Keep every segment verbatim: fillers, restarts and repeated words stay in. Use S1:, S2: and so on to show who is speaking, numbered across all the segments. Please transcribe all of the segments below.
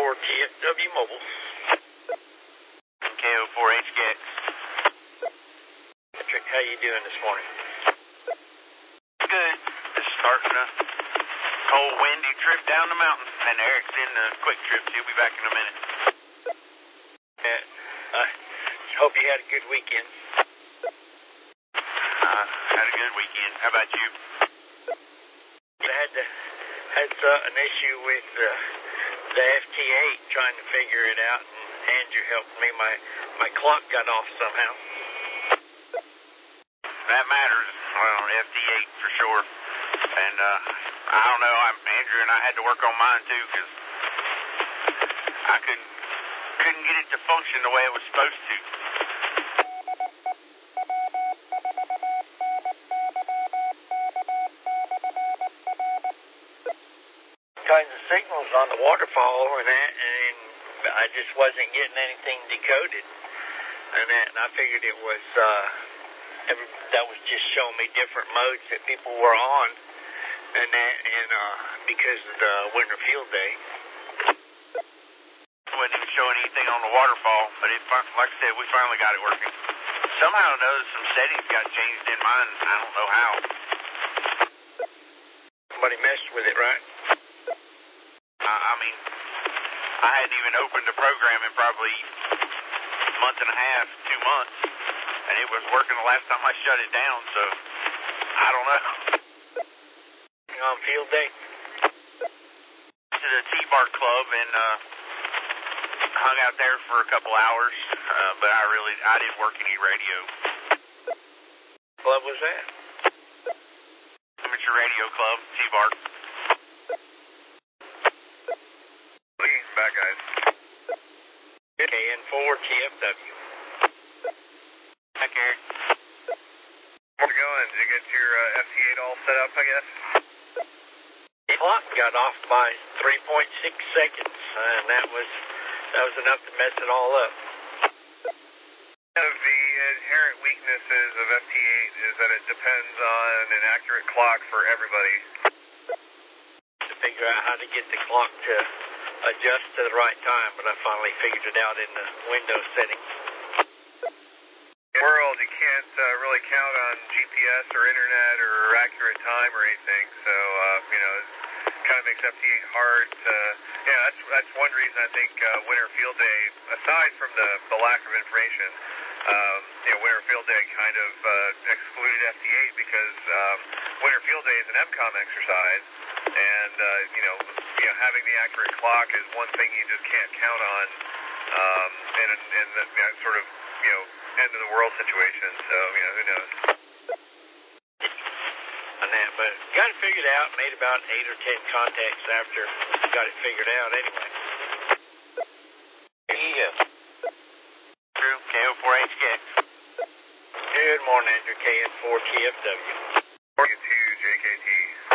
S1: four T F W Mobile.
S2: K O four H K X.
S1: Patrick, how you doing this morning?
S2: Good. Just starting a cold, windy trip down the mountain. And Eric's in the quick trip. He'll be back in a minute.
S1: Yeah, I hope you had a good weekend.
S2: Uh, had a good weekend. How about you?
S1: I had to, had uh, an issue with uh, the F T eight, trying to figure it out, and Andrew helped me. My my clock got off somehow.
S2: That matters. Well, F T eight for sure. And uh, I don't know. I'm, Andrew and I had to work on mine too because I couldn't couldn't get it to function the way it was supposed to.
S1: Kinds of signals on the waterfall and that, and I just wasn't getting anything decoded, and that, and I figured it was uh, every, that was just showing me different modes that people were on, and that, and uh, because of the winter field day.
S2: Wasn't even showing anything on the waterfall, but it, like I said, we finally got it working. Somehow or another, some settings got changed in mine. I don't know how.
S1: Somebody messed with it, right?
S2: I, I mean, I hadn't even opened the program in probably a month and a half, two months, and it was working the last time I shut it down, so I don't know.
S1: On field day?
S2: To the T-Bar Club and uh, hung out there for a couple hours, uh, but I really, I didn't work any radio.
S1: Club was that?
S2: Amateur Radio Club, T-Bar.
S3: Back, guys.
S1: K N four T F W.
S2: Back, Eric.
S3: How's it going? Did you get your uh, F T eight all set up, I guess?
S1: The clock got off by three point six seconds, and that was that was enough to mess it all up.
S3: One of the inherent weaknesses of F T eight is that it depends on an accurate clock for everybody.
S1: To figure out how to get the clock to adjust to the right time, but I finally figured it out in the Windows settings.
S3: In the world, you can't uh, really count on G P S or internet or accurate time or anything, so, uh, you know, it kind of makes F T eight hard to, yeah, that's, that's one reason I think uh, Winter Field Day, aside from the, the lack of information, um, you know, Winter Field Day kind of uh, excluded F T eight because um, Winter Field Day is an M COM exercise, and, uh, you know, you know, having the accurate clock is one thing you just can't count on um, in, in the that sort of, you know, end of the world situation, so, you know, who knows.
S1: And that, but got it figured out, made about eight or ten contacts after got it figured out anyway.
S2: Yeah. True, K O four H K X.
S1: Good morning, Andrew, K N four T F W.
S3: Morning to J K T.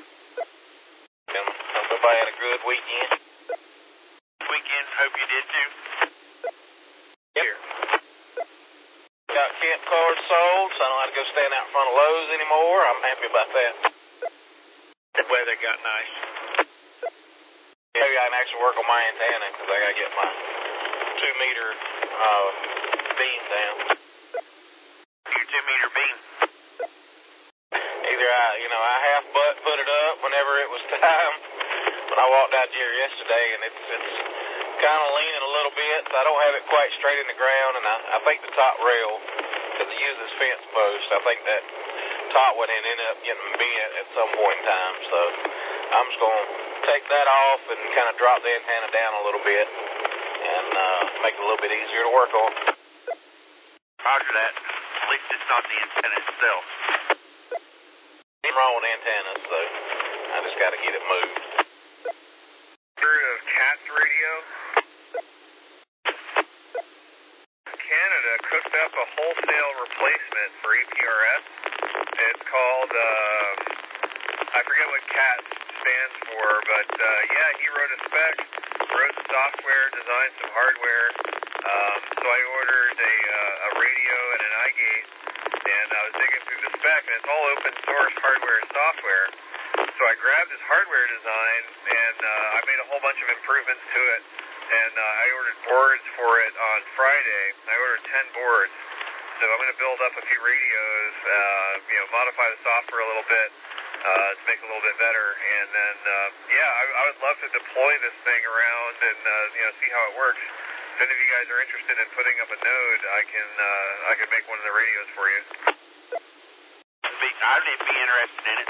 S2: Everybody had a good weekend. Weekend, hope you did too.
S1: Here.
S2: Got camp cars sold, so I don't have to go stand out in front of Lowe's anymore. I'm happy about that.
S1: The weather got nice.
S2: Maybe I can actually work on my antenna because I got to get my two meter uh, beam down. Your two meter beam? Either I, you know, I half butt put it up whenever it was time. When I walked out here yesterday, and it's it's kind of leaning a little bit, so I don't have it quite straight in the ground, and I, I think the top rail, because it uses fence post, I think that top one end up getting bent at some point in time, so I'm just going to take that off and kind of drop the antenna down a little bit and uh, make it a little bit easier to work on. Roger that. At least it's not the antenna itself. Nothing wrong with antennas, so I just got to get it moved.
S3: Heard of CATS radio? Canada cooked up a wholesale replacement for E P R S. It's called, uh, I forget what CATS stands for, but uh, yeah, he wrote a spec, wrote the software, designed some hardware. Um, so I ordered a, uh, a radio and an iGate, and I was digging through the spec, and it's all open source hardware and software. So I grabbed his hardware design, and uh, I made a whole bunch of improvements to it, and uh, I ordered boards for it on Friday. I ordered ten boards, so I'm going to build up a few radios, uh, you know, modify the software a little bit uh, to make it a little bit better, and then, uh, yeah, I, I would love to deploy this thing around and, uh, you know, see how it works. If any of you guys are interested in putting up a node, I can, uh, I can make one of the radios for you.
S4: I'd be interested in it.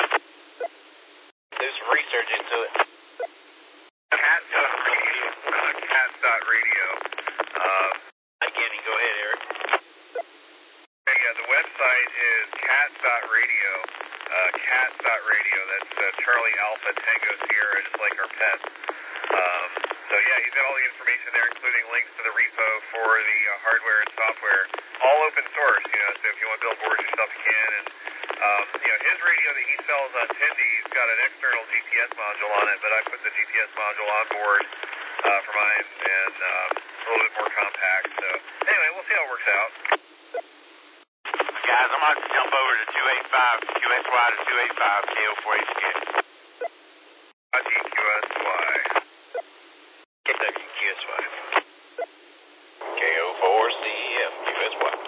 S2: Do some research into it.
S3: Cats dot radio. Uh, Cats dot radio. Uh,
S1: Again, go ahead, Eric.
S3: okay, yeah, the website is cats dot radio. Uh, cats dot radio. That's uh, Charlie Alpha Tango Sierra, just like our pets. Um, so yeah, he's got all the information there, including links to the repo for the uh, hardware and software. All open source, you know, so if you want to build boards yourself, you can. And, um, you know, his radio that he sells on Tindy's got an external G P S module on it, but I put the G P S module on board uh, for mine, and um, a little bit more compact. So anyway, we'll see how it works out.
S4: Guys, I'm going to jump over to two eighty-five, Q S Y to two eighty-five, K O four H K.
S3: Roger, Q S Y.
S1: K W Q S Y.
S2: K O four C F Q S Y.